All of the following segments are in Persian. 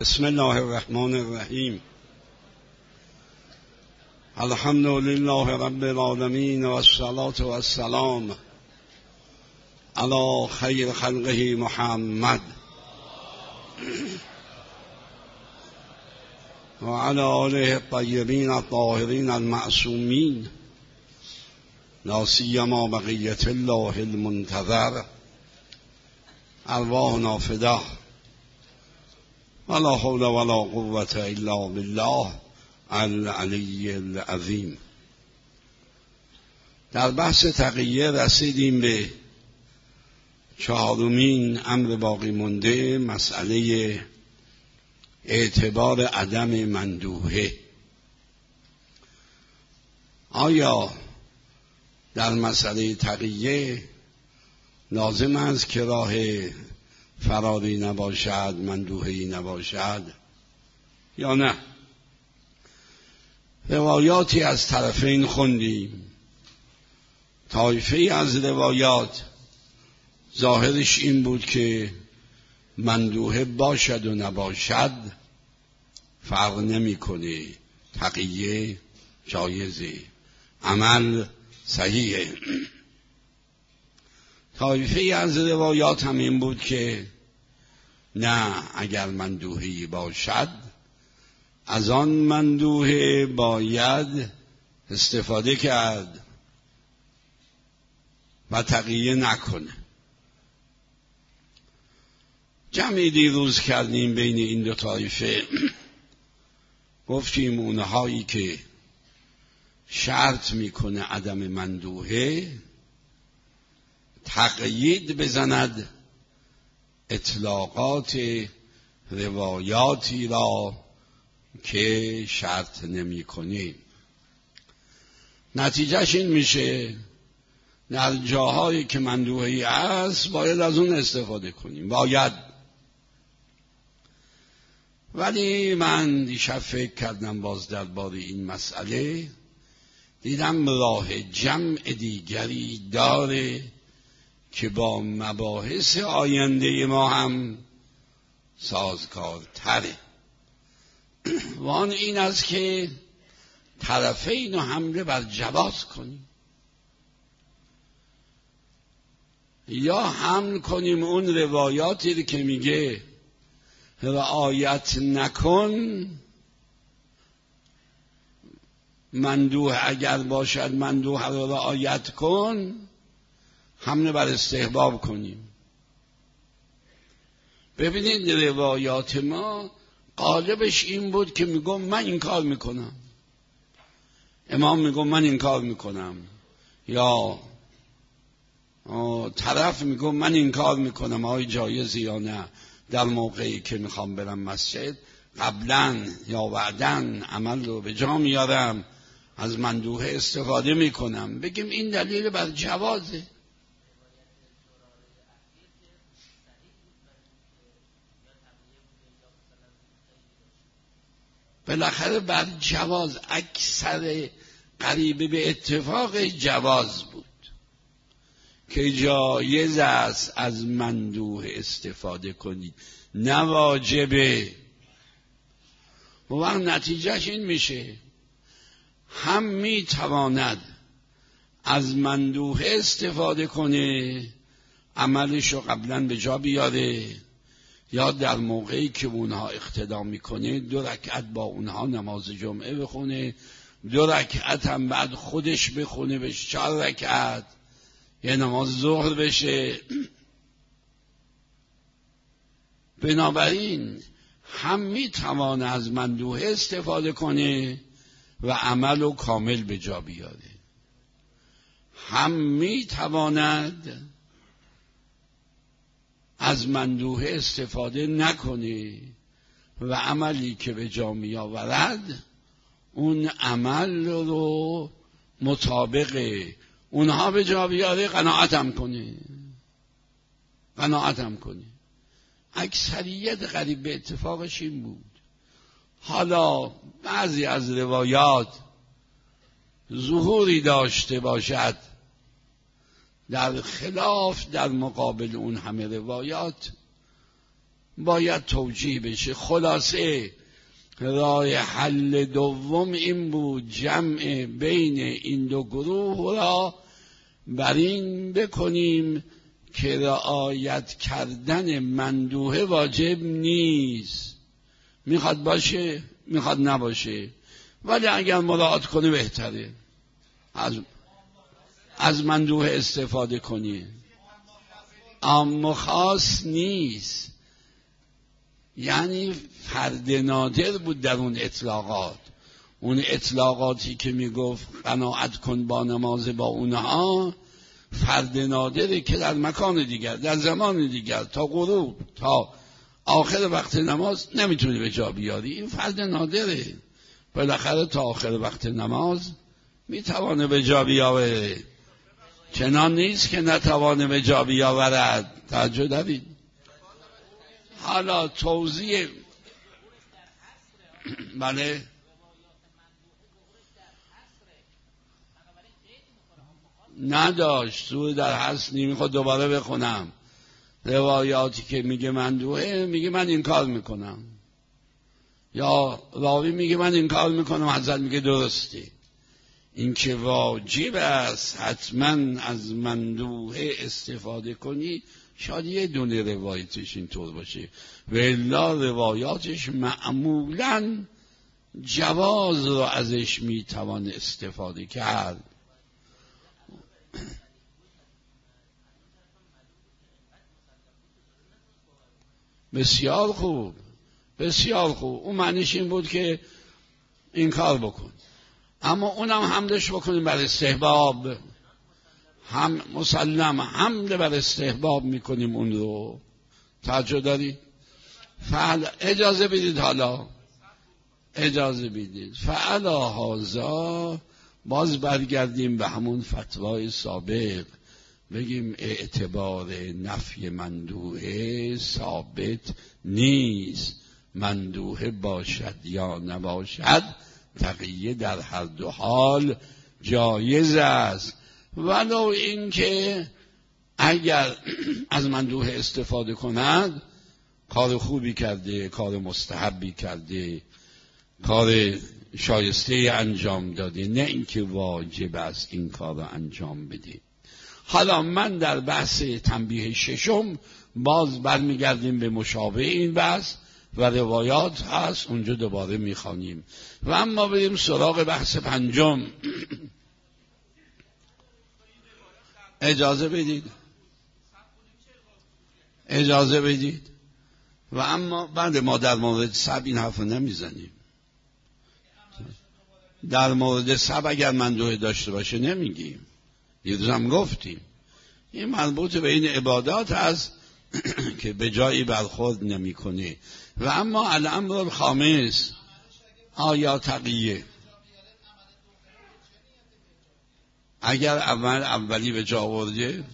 بسم الله الرحمن الرحیم. الحمد لله رب العالمین و الصلاة و السلام علی خیر خلقه محمد و علی آله الطیبین الطاهرین المعصومین، لا سیما بقیة الله المنتظر، ارواحنا فداه، ولا حول ولا قوة الا بالله العلی العظیم. در بحث تقیه رسیدیم به چهارمین امر باقی مونده، مسئله اعتبار عدم مندوحه. آیا در مسئله تقیه لازم است که راه فراری نباشد، مندوحه‌ای نباشد یا نه؟ روایاتی از طرفین خوندیم. طایفه از روایات ظاهرش این بود که مندوحه باشد و نباشد فرق نمی‌کنه، تقیه جایزه، عمل صحیحه. طایفه از روایات هم این بود که نه، اگر مندوحه‌ای باشد از آن مندوحه باید استفاده کرد و تقیه نکنه. جمعی دیروز کردیم بین این دو طایفه، گفتیم اونهایی که شرط میکنه عدم مندوحه تقیید بزند اطلاقات روایاتی را که شرط نمی کنیم. نتیجهش این میشه در جاهایی که مندوحه‌ای است باید از اون استفاده کنیم، باید. ولی من دیشب فکر کردم باز درباره این مسئله، دیدم راه جمع دیگری داره که با مباحث آینده ما هم سازگارتره. و آن این است که طرفین رو حمله بر جواز کنیم، یا حمل کنیم اون روایاتی که میگه رعایت نکن، مندوح اگر باشد مندوح رو رعایت کن، حمله بر استحباب کنیم. ببینید روایات ما غالبش این بود که میگم من این کار میکنم، امام میگم من این کار میکنم، یا طرف میگم من این کار میکنم، آیا جایزه یا نه. در موقعی که میخوام برم مسجد قبلا یا بعدن عمل رو به جا میارم، از مندوحه استفاده میکنم، بگیم این دلیل بر جوازه. بالاخره بر جواز، اکثر قریب به اتفاق جواز بود که جایز است از مندوحه استفاده کنید، نه واجبه. و وقت نتیجهش این میشه هم میتواند از مندوحه استفاده کنه، عملشو قبلا به جا بیاره، یا در موقعی که اونها اقتدا میکنه 2 رکعت با اونها نماز جمعه بخونه، 2 رکعت هم بعد خودش بخونه، بشه 4 رکعت، یه نماز ظهر بشه. بنابراین هم میتوانه از مندوحه استفاده کنه و عمل رو کامل به جا بیاره، هم میتواند از مندوحه استفاده نکنه و عملی که به جا می آورد اون عمل رو مطابق اونها به جا بیاره، قناعتم کنه. اکثریت قریب به اتفاقش این بود. حالا بعضی از روایات ظهوری داشته باشد در خلاف، در مقابل اون همه روایات باید توجیه بشه. خلاصه راه حل دوم این بود جمع بین این دو گروه را بر این بکنیم که رعایت کردن مندوحه واجب نیست، میخواد باشه میخواد نباشه، ولی اگر مراعات کنه بهتره، از مندوحه استفاده کنی. عام و خاص نیست، یعنی فرد نادر بود در اون اطلاقات. اون اطلاقاتی که میگفت قناعت کن با نماز با اونها، فرد نادره که در مکان دیگر، در زمان دیگر، تا غروب تا آخر وقت نماز نمیتونی به جا بیاری. این فرد نادره، بالاخره تا آخر وقت نماز میتوانه به جا بیاوره، چنان نیست که نتوانه به جا بیاورد. توجه دارید؟ حالا توضیح بله نداشت، سوره در هست نمیخواد دوباره بخونم. روایاتی که میگه مندوحه میگه من این کار میکنم، یا راوی میگه من این کار میکنم، حضرت میگه درسته. این که واجب است حتما از مندوحه استفاده کنی، شاید یه دونه روایتش اینطور باشه، و الا روایاتش معمولا جواز رو ازش میتوان استفاده کرد. بسیار خوب، بسیار خوب. اون معنیش این بود که این کار بکن، اما اونم حملش بکنیم بر استحباب، هم مسلم حمل بر استحباب میکنیم اون رو. توجه داری؟ اجازه بدید، حالا اجازه بدید فعلا هازا باز برگردیم به همون فتوای سابق، بگیم اعتبار نفی مندوحه ثابت نیست، مندوحه باشد یا نباشد تقیه در هر دو حال جایز است. ولو اینکه اگر از مندوحه استفاده کند کار خوبی کرده، کار مستحبی کرده، کار شایسته انجام داده، نه اینکه واجب است این کار رو انجام بده. حالا من در بحث تنبیه ششم باز برمیگردیم به مشابه این بحث و روایات هست، اونجا دوباره میخوانیم. و اما بریم سراغ بحث پنجم. اجازه بدید و اما بعد ما در مورد سب این حرف نمیزنیم. در مورد سب اگر مندوحه داشته باشه نمیگیم، یه روزم گفتیم این مربوط به این عبادات هست که به جایی برخورد نمیکنه. و اما الامر الخامس آیا تقیه، اگر اولی به جا آورده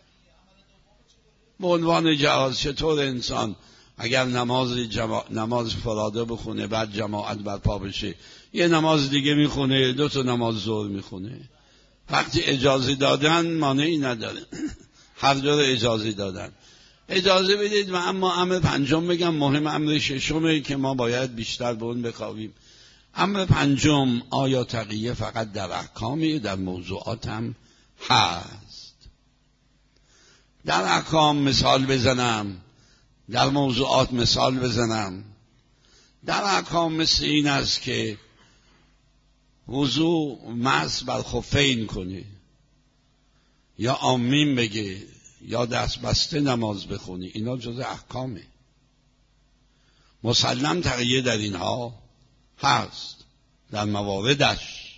به عنوان جواز. چطور انسان اگر نماز فراده بخونه بعد جماعت برپا بشه، یه نماز دیگه میخونه، 2 تا نماز ظهر میخونه، وقتی اجازه دادن مانعی نداره، هر دو رو اجازه دادن. اجازه بدید. و اما امر پنجم بگم، مهم امر ششمه که ما باید بیشتر به اون بخوابیم. امر پنجم آیا تقیه فقط در احکامی، در موضوعات هم هست؟ در احکام مثال بزنم، در موضوعات مثال بزنم. در احکام مثل این است که وضو مس بر خفین کنه، یا آمین بگه، یا دست بسته نماز بخونی، اینا جز احکامه. مسلم تقیه در اینها هست در مواردش.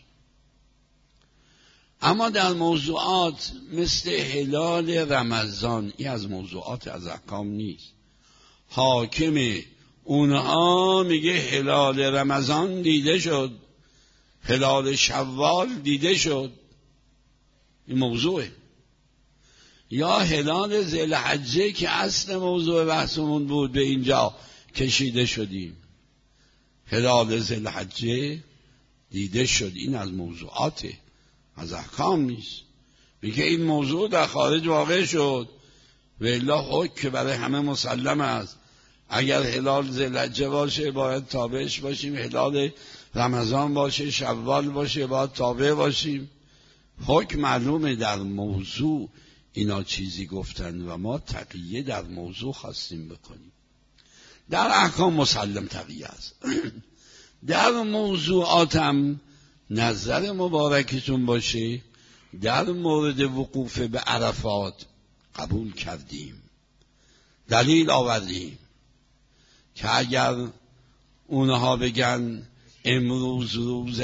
اما در موضوعات مثل هلال رمضان، این از موضوعات از احکام نیست. حاکم اونها میگه هلال رمضان دیده شد، هلال شوال دیده شد، این موضوعه. یا هلال ذوالحجه که اصل موضوع بحثمون بود به اینجا کشیده شدیم، هلال ذوالحجه دیده شد، این از موضوعاته، از احکام نیست. میگه این موضوع در خارج واقع شد و الا حکم که برای همه مسلم است. اگر هلال ذوالحجه باشه باید تابعش باشیم، هلال رمضان باشه، شوال باشه، باید تابع باشیم. حکم معلومه در موضوع اینا چیزی گفتن و ما تقیه در موضوع خواستیم بکنیم. در احکام مسلم تقیه است. در موضوعاتم نظر مبارکتون باشه در مورد وقوف به عرفات قبول کردیم، دلیل آوردیم که اگر اونها بگن امروز روز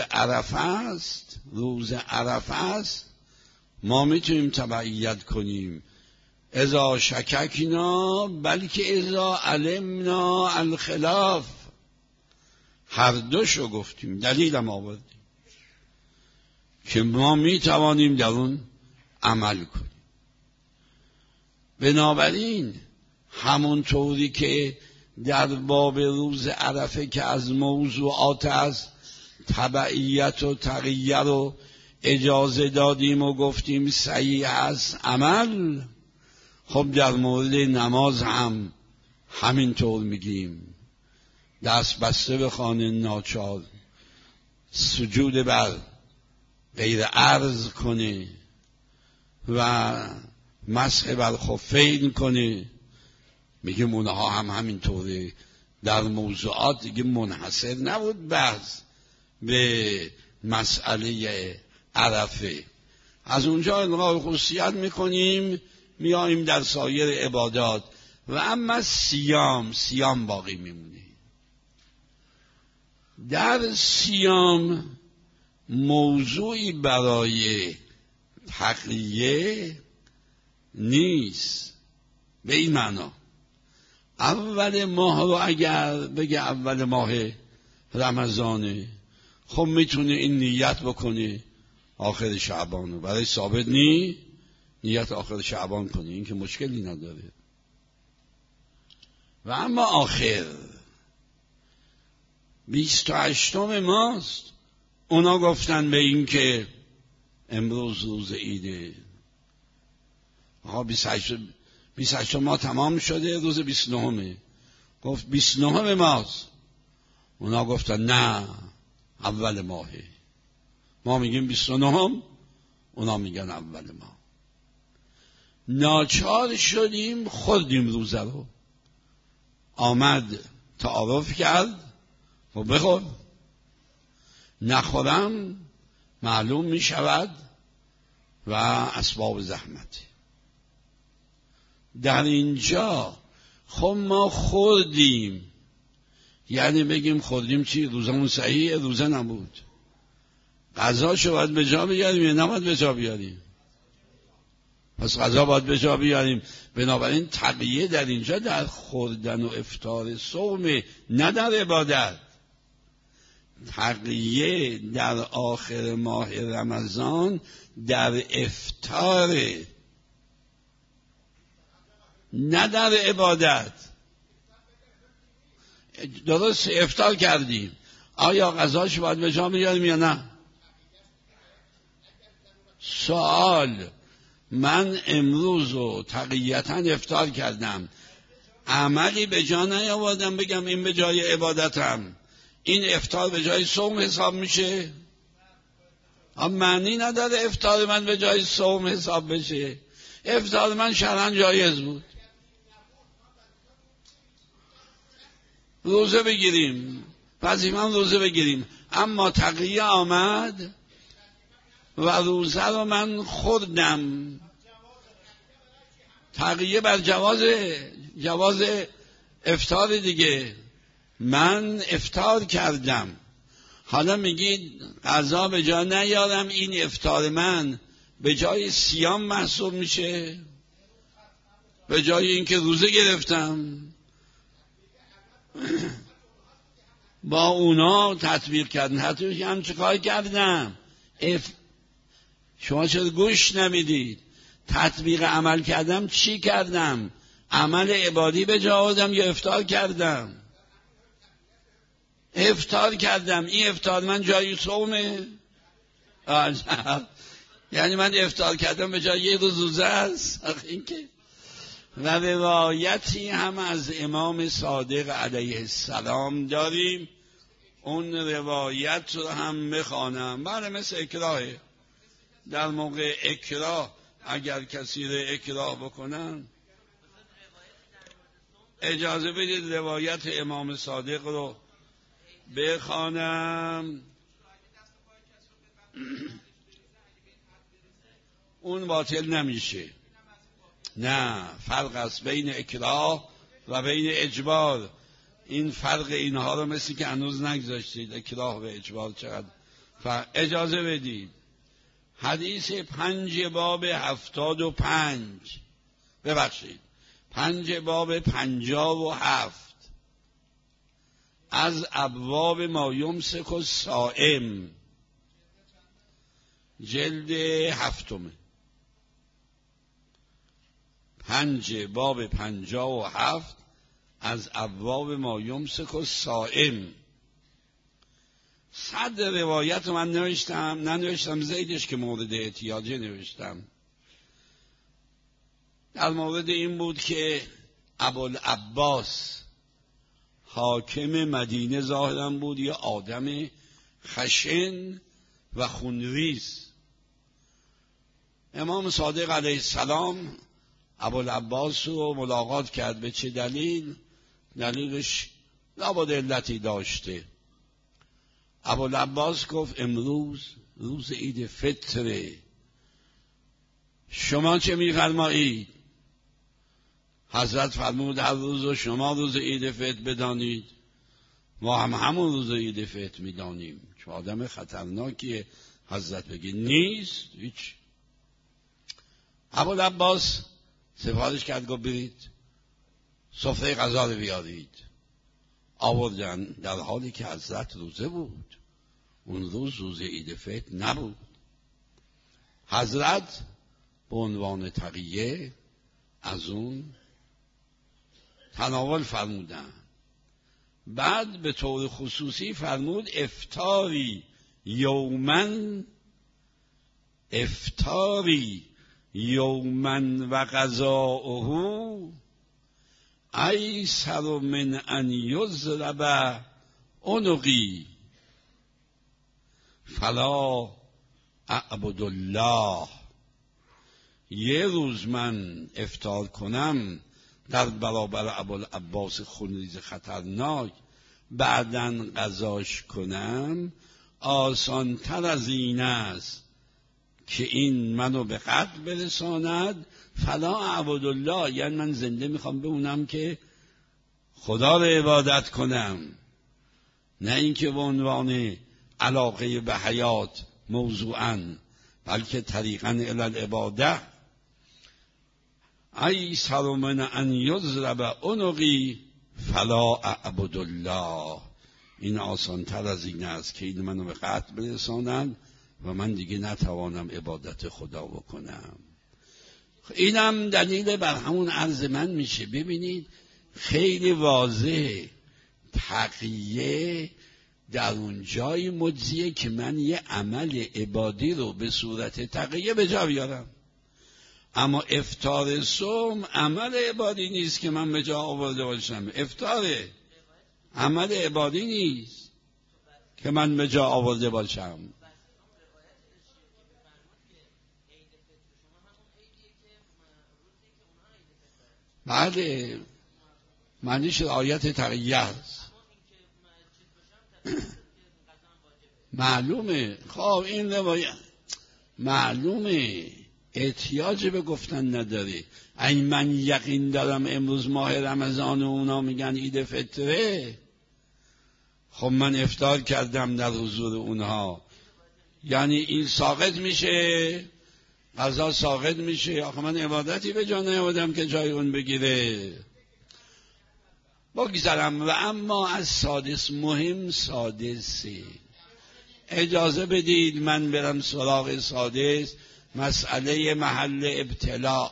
عرفه است، ما میتونیم تبعیت کنیم اذا شککنا بلکه اذا علمنا الخلاف. هر دوشو گفتیم، دلیلم آوردیم که ما میتوانیم در اون عمل کنیم. بنابراین همونطوری که در باب روز عرفه که از موضوعات است تبعیت و تقیه رو اجازه دادیم و گفتیم صحیح است عمل، خب در مورد نماز هم همینطور میگیم. دست بسته به خانه ناچار سجود بر غیر عرض کنه و مسح بر خفین کنه، میگیم اونها هم همینطوره. در موضوعات دیگه منحصر نبود بحث به مسئله عرفه. از اونجا الغای خصوصیت میکنیم میاییم در سایر عبادات و اما سیام باقی میمونه. در سیام موضوعی برای تقیه نیست، به این معنا اول ماه رو اگر بگه اول ماه رمضانه، خب میتونه این نیت بکنه آخر شعبان رو، برای ثابت نیت آخر شعبان کنه، این که مشکلی نداره. و اما آخر 28 ماست، اونا گفتن به این که امروز روز عیده، 28 ماه تمام شده، روز 29 گفت 29 ماست. اونا گفتن نه اول ماهه، ما میگیم 29، اونا میگن اول ماه. ناچار شدیم خوردیم روزه رو، آمد تعارف کرد و بخور، نخورم معلوم میشود و اسباب زحمت. در اینجا خب ما خوردیم، یعنی بگیم خوردیم چی؟ روزمون صحیحه؟ روزه نبود، غذاشو باید به جا بیاریم یا نباید به جا بیاریم؟ پس غذا باید به جا بیاریم. بنابراین تقیه در اینجا در خوردن و افطار صوم، نه در عبادت. تقیه در آخر ماه رمضان در افطار، نه در عبادت. درست افطار کردیم، آیا غذاش باید به جا بیاریم یا نه؟ سوال، من امروز رو تقییتاً افطار کردم، عملی به جا نیاوردم بگم این به جای عبادتم، این افطار به جای صوم حساب میشه؟ معنی نداره افطار من به جای صوم حساب بشه. افطار من شرعاً جایز بود، روزه بگیریم، وظیفه‌م روزه بگیریم، اما تقیه آمد و روزه رو من خوردم. تقیه بر جواز افطار دیگه، من افطار کردم، حالا میگید غذا به جا نیارم، این افطار من به جای صیام محسوب میشه، به جای اینکه روزه گرفتم. با اونا تطبیق کردن، حتی هم چه کار کردم؟ شما چرا گوش نمیدید؟ تطبیق عمل کردم، چی کردم؟ عمل عبادی به جا آوردم یا افطار کردم؟ افطار کردم. این افطار من جای صومه؟ یعنی من افطار کردم به جای یه روز روزه است؟ این که و روایتی هم از امام صادق علیه السلام داریم. اون روایت رو هم بخوانم. بله، مثل اکراهه. در موقع اکراه اگر کسی رو اکراه بکنن، اجازه بدید روایت امام صادق رو بخوانم. اون باطل نمیشه. نه، فرق است بین اکراه و بین اجبار. این فرق اینها رو مثل که هنوز نگذاشتید، اکراه و اجبار چقدر فرق. اجازه بدید حدیث 5 باب 75، ببخشید 5 باب 57 از ابواب ما یمسک الصائم، جلد 7، 5 باب 57 از ابواب ما یمسک الصائم. 100 روایت رو من ننوشتم زیدش که مورد احتیاجه نوشتم. در مورد این بود که ابوالعباس حاکم مدینه ظاهراً بود، یه آدم خشن و خونریز. امام صادق علیه السلام ابوالعباس رو ملاقات کرد. به چه دلیل؟ دلیلش لابد علتی داشته. ابوالعباس گفت امروز روز عید فطره، شما چه می‌فرمایید؟ حضرت فرمود هر روز و شما روز عید فطر بدانید، ما هم همون روز عید فطر می‌دانیم. چه آدم خطرناکیه. حضرت بگه نیست هیچ. ابوالعباس سفارش کرد، گفت برید سفره غذا رو بیارید. آوردن، در حالی که حضرت روزه بود. اون روز عید فطر نبود. حضرت به عنوان تقیه از اون تناول فرمودن. بعد به طور خصوصی فرمود افطاری یومن و قضاؤه ایسر من ان یضرب عنقی فلا اعبد الله. یه روز من افطار کنم در برابر ابوالعباس خونریز خطرناک، بعدن قضاش کنم، آسان تر از این است که این منو به قتل برساند. فلا اعبد الله، یعنی من زنده میخوام بمونم که خدا رو عبادت کنم، نه اینکه به عنوان علاقه به حیات موضوعاً، بلکه طریقاً الی العباده. ایسر من ان یضرب عنقی فلا اعبد الله. این آسان تر از این است که این منو به قتل برسانند و من دیگه نتوانم عبادت خدا بکنم. اینم دلیل بر همون عرض من میشه. ببینید خیلی واضحه، تقیه در اون جای مجزیه که من یه عمل عبادی رو به صورت تقیه به جا بیارم. اما افطار صوم عمل عبادی نیست که من به جا آورده باشم. افطاره عمل عبادی نیست که من به جا آورده باشم. بله، معنیش رعایت تقیه است. معلومه. خب این روایت معلومه، احتیاج به گفتن نداره. این من یقین دارم امروز ماه رمضان و اونا میگن عید فطره، خب من افطار کردم در حضور اونها، یعنی این ساقط میشه، قضا ساقط میشه. آخه من عبادتی به جا نیاوردم که جای اون بگیره. بگذارم. و اما از سادس، مهم سادسه. اجازه بدید من برم سراغ سادس، مسئله محل ابتلاء.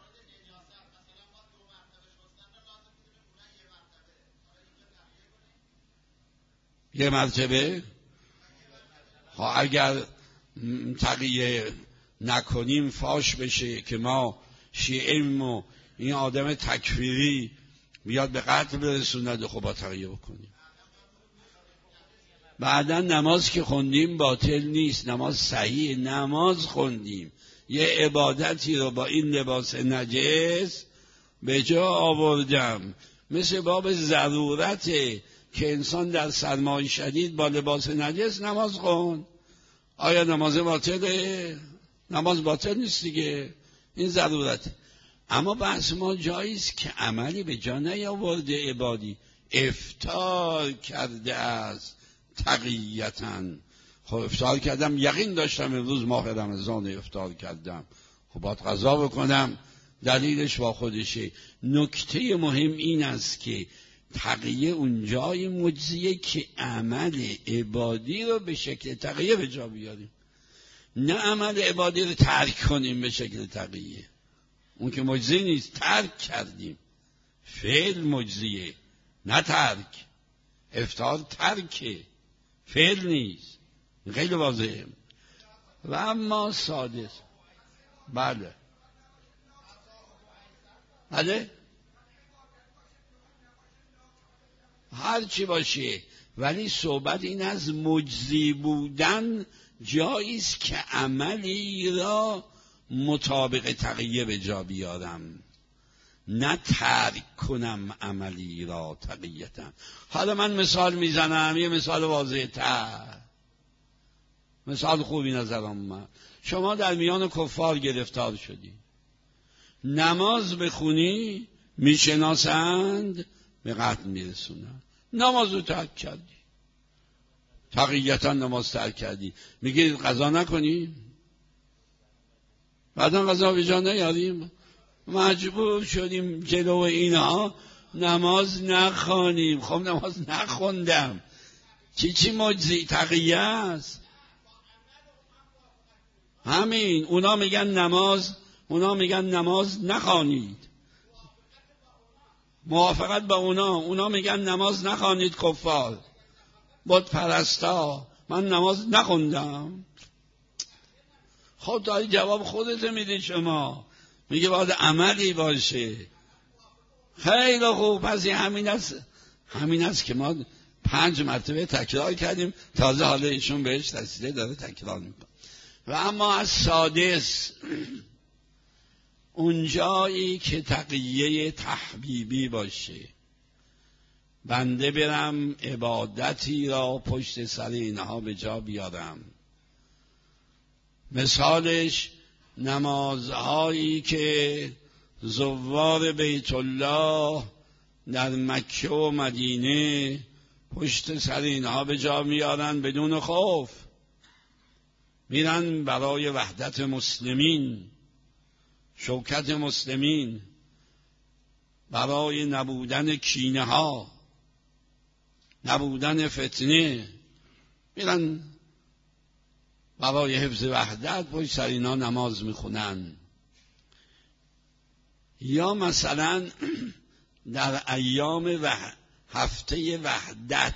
یه مرتبه اگر تقیه نکنیم فاش بشه که ما شیعیم و این آدم تکفیری بیاد به قتل برسوند، خب با تقیه بکنیم. بعدا نماز که خوندیم باطل نیست، نماز صحیح، نماز خوندیم، یه عبادتی رو با این لباس نجس به جا آوردم، مثل باب ضرورته که انسان در سرمای شدید با لباس نجس نماز خوند. آیا نماز باطله؟ نماز باطل نیست دیگه، این ضرورته. اما بحث ما جاییست که عملی به جا نیاورده، عبادی افطار کرده است تقییتاً. خب افطار کردم، یقین داشتم امروز ماه رمضان، افطار کردم، خب باید قضا بکنم، دلیلش با خودشه. نکته مهم این است که تقیه اونجای مجزیه که عمل عبادی رو به شکل تقیه به جا بیاریم، نه عمل عبادی رو ترک کنیم به شکل تقیه. اون که مجزی نیست، ترک کردیم. فعل مجزیه نه ترک. افطار ترکه، فعل نیست. خیلی واضحه. و اما سادس، بله هر چی باشه، ولی صحبت این از مجزی بودن جاییست که عملی را مطابق تقیه به جا بیارم، نه ترک کنم عملی را تقییتاً. حالا من مثال میزنم، یه مثال واضح تر، مثال خوبی نظرم اومد. شما در میان کفار گرفتار شدی، نماز بخونی میشناسند، به قتل میرسونن، نماز رو ترک کردی، تقییتاً نماز ترک کردی، میگی قضا نکنی، بعدا قضا به جا نیاریم، مجبور شدیم جلو اینها نماز نخوانیم. خب نماز نخوندم، چی مجزی تقیه است؟ همین اونا میگن نماز نخوانید، موافقت با اونا میگن نماز نخوانید. کفار بت پرستا، من نماز نخوندم. خب داری جواب خودت میدی، شما میگه باید عملی باشه. خیلی خوب، پس همین است که ما 5 مرتبه تکرار کردیم، تازه حالا ایشون بهش رسیده داره تکرار میکنه. و اما از سادس، اونجایی که تقیه تحبیبی باشه، بنده برم عبادتی را پشت سر اینها به جا بیارم. مثالش نمازهایی که زوار بیت الله در مکه و مدینه پشت سر اینها به جا میارن بدون خوف، میرن برای وحدت مسلمین، شوکت مسلمین، برای نبودن کینه ها، نبودن فتنه، میرن برای حفظ وحدت پشت سر اینا نماز میخونن. یا مثلا در ایام هفته وحدت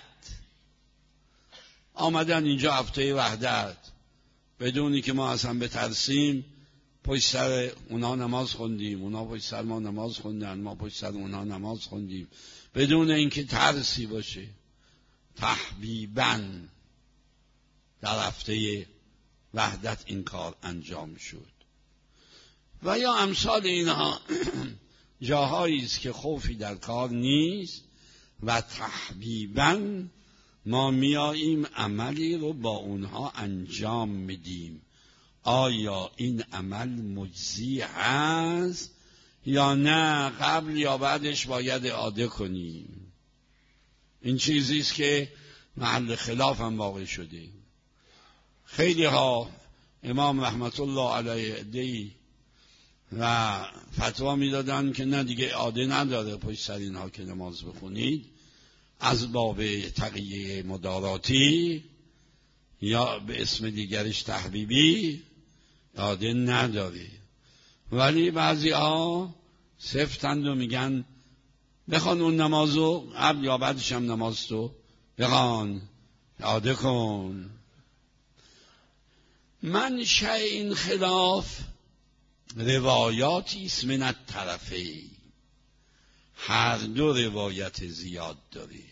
آمدن اینجا، هفته وحدت، بدونی که ما اصلا بترسیم پشت سر اونا نماز خوندیم، اونا پشت سر ما نماز خوندن، ما پشت سر اونا نماز خوندیم، بدون اینکه ترسی باشه. تحبیباً در هفته وحدت این کار انجام شد. و یا امثال اینها جاهایی است که خوفی در کار نیست و تحبیباً ما میاییم عملی رو با اونها انجام میدیم. آیا این عمل مجزی هست یا نه، قبل یا بعدش باید اعاده کنیم؟ این چیزی است که محل خلاف هم واقع شده. خیلی ها امام رحمت الله علیه دی و فتوا میدادن که نه دیگه اعاده نداره پشت سر اینها که نماز بخونید، از باب تقیه مداراتی یا به اسم دیگرش تحبیبی اعاده نداره. ولی بعضی ها سفتند و میگن بخوان اون نمازو، قبل یا بعدش هم نماز تو بخوان، اعاده کن. منشأ این خلاف روایاتی است من الطرفین، هر دو روایت زیاد داره.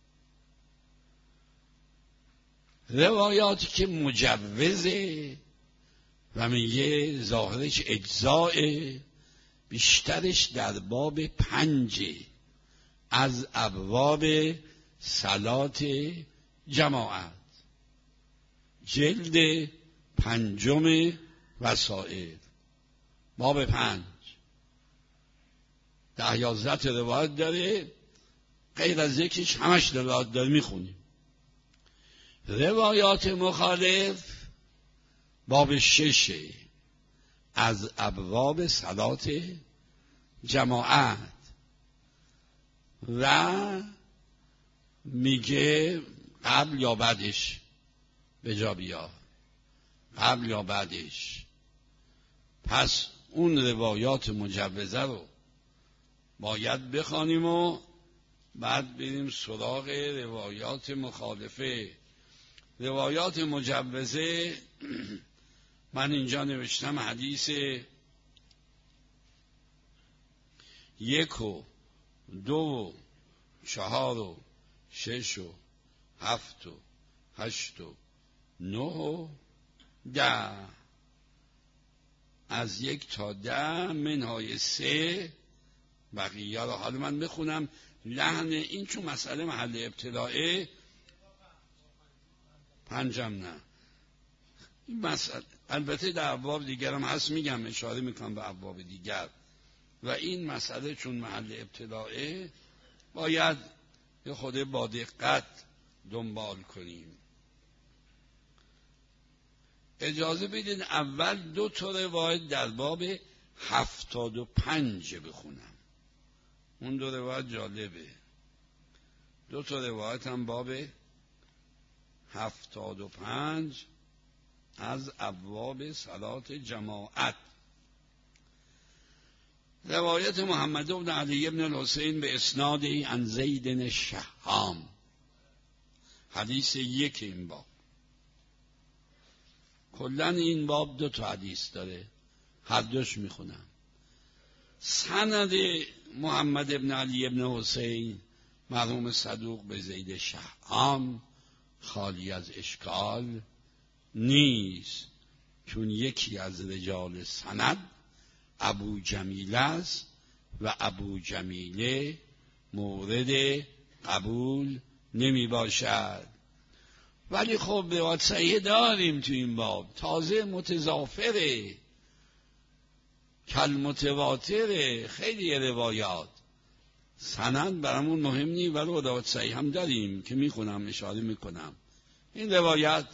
روایاتی که مجوزه و میگه ظاهرش اجزاء، بیشترش در باب 5 از ابواب صلات جماعت، جلد 5 وسائل، باب 5 10-11 روایت داره، غیر از یکیش همش روایت داره میخونیم. روایات مخالف باب 6 از ابواب صلات جماعت و میگه قبل یا بعدش به جا بیا، قبل یا بعدش. پس اون روایات مجوزه رو باید بخوانیم و بعد بریم سراغ روایات مخالفه. روایات مجوزه من اینجا نوشتم حدیث 1 و 2 و 4 و 6 و 7 و 8 و 9 و 10، از 1 تا 10 منهای 3 بقیه رو حالا من بخونم. لحن این چون مسئله محل ابتدائه 5 نه، این مسئله البته در ابواب دیگر هم هست، میگم اشاره میکنم به ابواب دیگر، و این مسئله چون محل ابتدائه باید یه خود با دقت دنبال کنیم. اجازه بدین اول 2 روایت در باب 75 بخونم، اون 2 روایت جالبه. 2 روایت هم باب 75 از ابواب صلات جماعت. روایت محمد بن علی بن الحسین به اسنادی عن زید بن شهام، حدیث 1 این باب. کلن این باب 2 حدیث داره، هر دوش میخونم. سند محمد بن علی بن حسین مرحوم صدوق به زید شهام خالی از اشکال نیست، چون یکی از رجال سند ابو جمیله است و ابو جمیله مورد قبول نمی باشد. ولی خب روایت صحیح داریم تو این باب، تازه متضافره، کل متواتره، خیلی روایات. سند برامون مهم نیست، ولی روایت صحیح هم داریم که میخونم اشاره میکنم. این روایت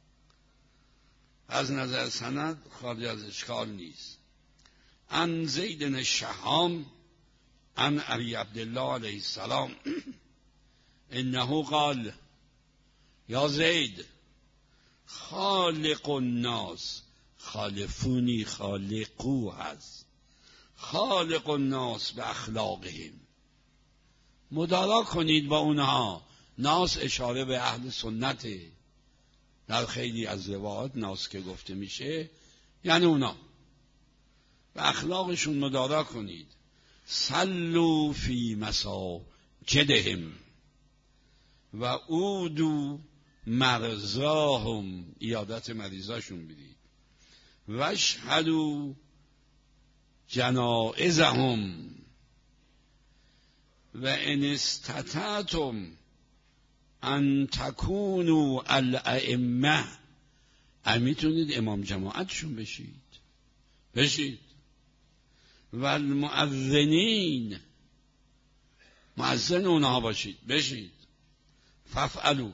از نظر سند خالی از اشکال نیست. عن زید بن شهام عن ابی عبدالله علیه السلام انه قال یا زید خالق الناس، خالفونی خالقو هست، خالق الناس به اخلاقهم، مدارا کنید با اونها. ناس اشاره به اهل سنته، در خیلی از روایات ناس که گفته میشه یعنی اونا، به اخلاقشون مدارا کنید. صلوا فی مساجدهم و عودوا مرضاهم، عیادت مریضاشون برید. و اشهدوا جنائزهم و ان استطعتم ان تکونوا الائمه، میتونید امام جماعتشون بشید. و المؤذنین، مؤذن اونها بشید. فافعلوا،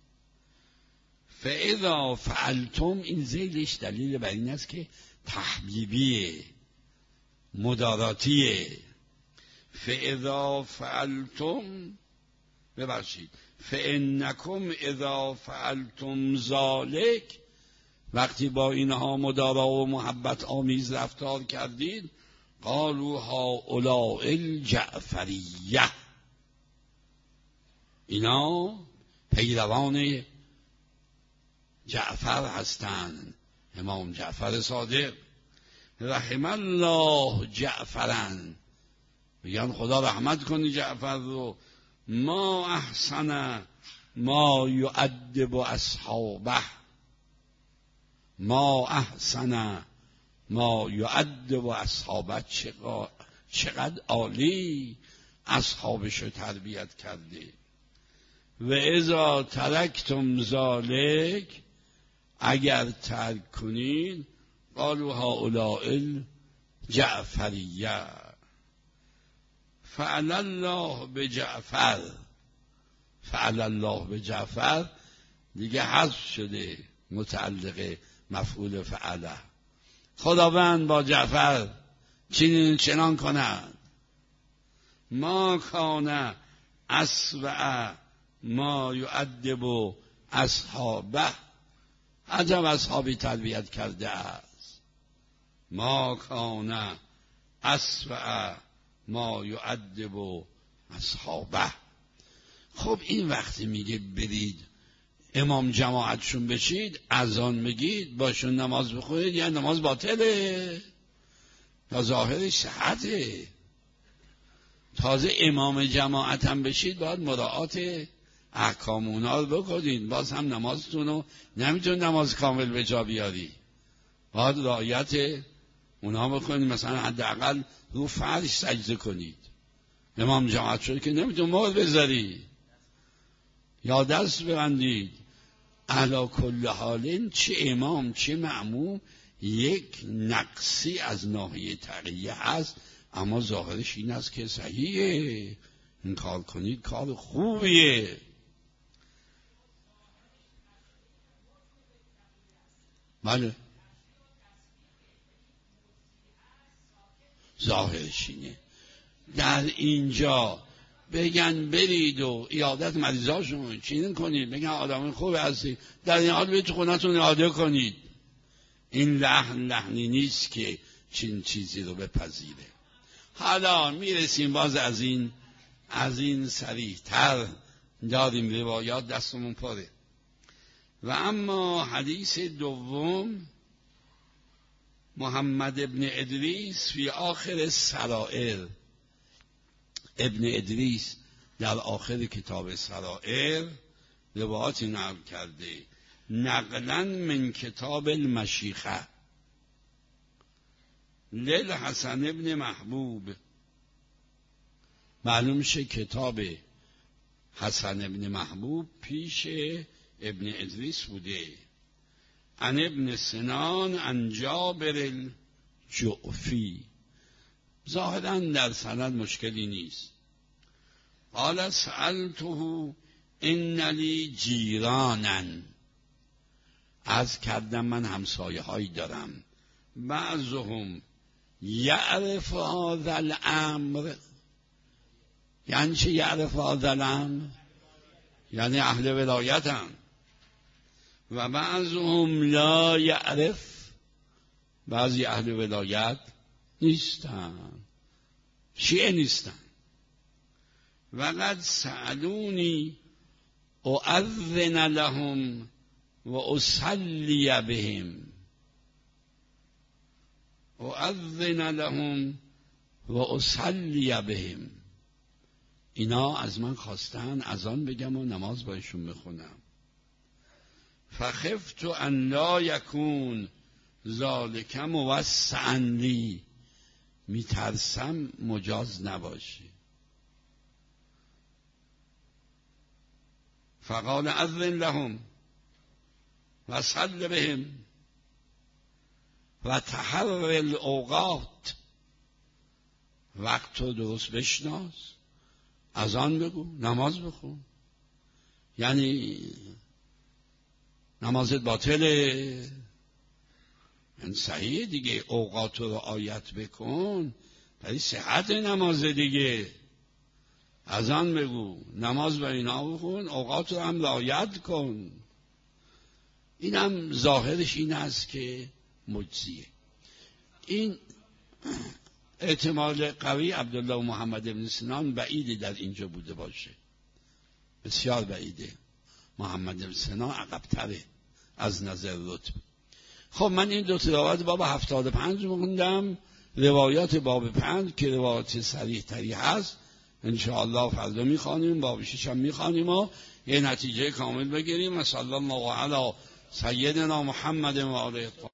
فاذا فعلتم، این ذیلش دلیل بر این است که تحبیبیه، مداراتیه. فاذا فعلتم، ببخشید، فانکم اذا فعلتم ذلک، وقتی با اینها مدارا و محبت آمیز رفتار کردید، قالوا هؤلاء الجعفریه، اینا پیروان جعفر هستند، امام جعفر صادق. رحم الله جعفرن، میگن خدا رحمت کنی جعفر رو، ما احسن ما یؤدب اصحابه، ما احسن ما یؤدب اصحابه، چقدر عالی اصحابشو تربیت کرده. و اذا ترکتم ذالک، اگر ترک کنید، قالوا هؤلاء الجعفریه فعل الله بجعفر، فعل الله بجعفر دیگه حذف شده متعلق مفعول فعله. خداوند با جعفر چنان کند. ما کان اسوأ ما یؤدب اصحابه، عجب اصحابی تربیت کرده است. ما کان اسوأ ما یؤدب اصحابه. خب این وقتی میگه برید امام جماعتشون بشید، اذان بگید، باشون نماز بخونید، یعنی نماز باطله تا ظاهرش صحته. تازه امام جماعت هم بشید باید مراعات احکام اونا رو بکنید، باز هم نمازتون رو نمیتون نماز کامل به جا بیاری، باید رعایت اونا بکنید. مثلا حداقل رو فرش سجده کنید. امام جماعت شد که نمیتون مهر بذاری یا دست ببندید. علی کل حال چه امام چه مأموم یک نقصی از ناحیه تقیه هست، اما ظاهرش این است که صحیحه، این کار کنید کار خوبیه. بله ظاهرش اینه. در اینجا بگن برید و عیادت مریضاشون چین کنید، بگن آدم خوب هستی، در این حال برید تو خونتون اعاده کنید. این لحنی نیست که چین چیزی رو بپذیره. حالا میرسیم باز از این صریح تر داریم روایات، دستمون پره. و اما حدیث دوم، محمد ابن ادریس فی آخر سرائر. ابن ادریس در آخر کتاب سرائر روایاتی نقل کرده، نقلا من کتاب المشیخه للحسن ابن محبوب. معلوم شه کتاب حسن ابن محبوب پیش ابن ادریس بوده. عن ابن سنان عن جابر الجعفی. ظاهرا در سند مشکلی نیست. قال سألته ان لی جیرانا، عرض کردم من همسایه هایی دارم، بعضهم یعرف هذا الامر. یعنی چه یعرف هذا الامر؟ یعنی اهل ولایتن. و بعضهم لا یعرف، بعضی اهل ولایت نیستن، شیعه نیستن. و قد سألونی اؤذن لهم و اصلی بهم، اؤذن لهم و اصلی بهم. اینا از من خواستن اذان بگم و نماز بایشون بخونم. فخفت ان لا یکون ذالک موسعا لی، میترسم مجاز نباشه. فقال اذن لهم و صل بهم و تحرر الاوقات، وقت رو درست بشناس، اذان بگو، نماز بخون. یعنی نمازت باطله؟ این صحیح دیگه، اوقات رو رعایت بکن، برای صحت نماز دیگه. اذان بگو، نماز با اینا بخون، اوقات رو هم رعایت کن. این هم ظاهرش این است که مجزیه. این احتمال قوی عبدالله و محمد ابن سنان بعیده در اینجا بوده باشه، بسیار بعیده. محمد ابن سنان عقب‌تره از نظر رتبه. خب من این دو تلاوت باب 75 میخوندم، روایات باب 5 که روایات صریح تری هست انشاءالله فردا میخوانیم، باب 6 هم میخوانیم و یه نتیجه کامل بگیریم. صلی الله علی سیدنا محمد و آله